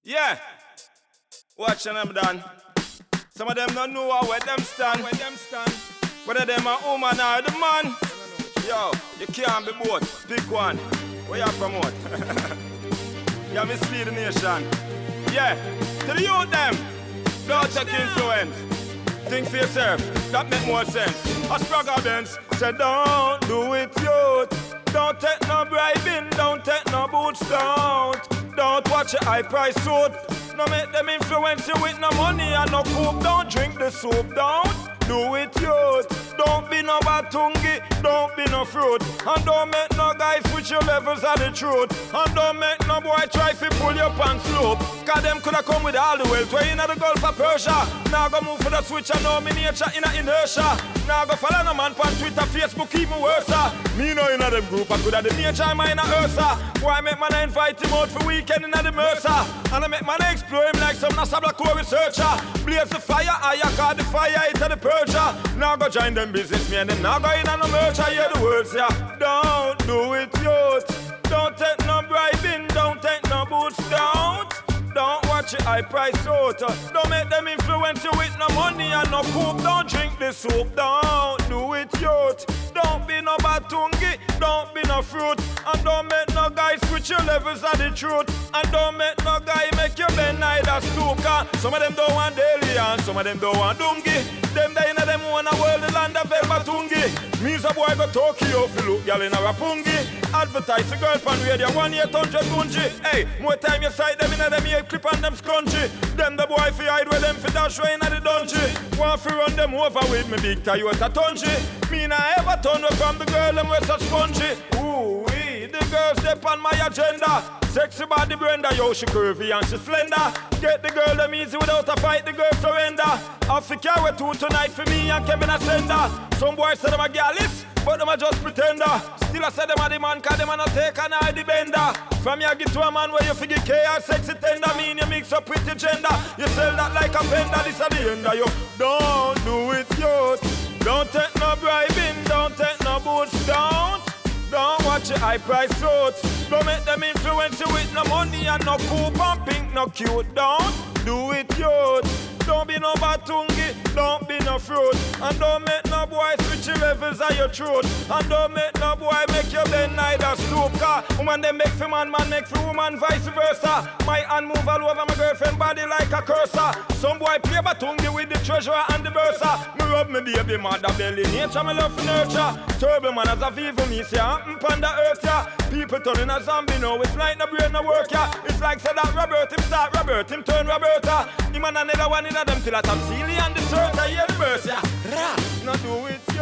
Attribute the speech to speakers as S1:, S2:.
S1: Yeah, watching them done. Some of them don't know where them stand. Whether them a woman or the man. Yo, you can't be both. Pick one. Where you promote? You mislead the nation. Yeah, to the youth them. Don't take influence. Think for yourself. That make more sense. A Spragga Benz said don't do it, youth. Don't take no bribing. Don't take no boots. Don't watch a high price suit. No make them influence you with no money and no coupe. Don't drink the soup. Don't do it, youth. Don't be no batungi, don't be no fruit. And don't make no guy switch your levels of the truth. And don't make no boy try to pull your pants loop. Cause them coulda come with all the wealth. Way in the Gulf of Persia. Now go move for the switch and know me nature in a inertia. Now go follow no man on Twitter, Facebook, even worse. Me know in them group, I coulda the nature mine a Ursa. Why make man invite him out for weekend in the Mercer? And I make man explore him like some NASA Black Hole researcher. Blaze the fire, I call the fire into the Persia. Now go join them business me and them now go in on the merch. I hear the words, yeah. Don't do it, youth. Don't take no bribing, don't take no boots, don't watch it high price suit. Don't make them influence you with no money and no coupe. Don't drink the soup, don't do it, youth. Don't be no batungi, don't be no fruit. And don't make no guy switch your levels of the truth. And don't make no guy make you bend neither stooker. Some of them don't want daily and some of them don't want dungi. Them they in them wanna world the land of Batungi. Means a boy go Tokyo fi look y'all in a rapungi. Advertise a girl pan radio 1-800 gunji. Hey, more time you sight them in them ear clip on them scrunchy. Them the boy fi hide with them fi dash way in the dungeon. Want fi run them over with me big Toyota Tunji. Me nah ever turn away from the girl them with such spongy. Ooh wee, the girls step on my agenda. Sexy body Brenda, yo she curvy and she slender. Get the girl them easy without a fight, the girl surrender. Africa we two tonight for me and Kevin a sender. Some boys say them a gallus, but them a just pretender. Still I say them a the man, cause them a not take an eye the bender. From you get to a man where you figure chaos, sexy tender. Mean you mix up with your gender. You sell that like a vendor, this a the end of you. Don't do it, youth. Don't take no bribing, don't take no boots, don't watch a high price suit. Don't make them influence you with no money and no coupe and pink, no cute. Don't do it, youth. Don't be no batungi, don't be no fruit. And don't make no boy switch your levels of your truth. And don't make no boy make you bend neither stoop. Cause woman they make for man, man make for woman, vice versa. My hand move all over my girlfriend body like a cursor. Some boy play batungi with the treasurer and the versa. Me rub me baby mother belly, nature me love for nurture. Turbo man as a vivo me say I'm on the earth, yeah. People turning a zombie now, it's like no brain no work, yeah. It's like say that Robert him start Robert, him turn Roberta. Him and another one in them till I top Celia and the shirt, I hear the verse, yeah. Not do it.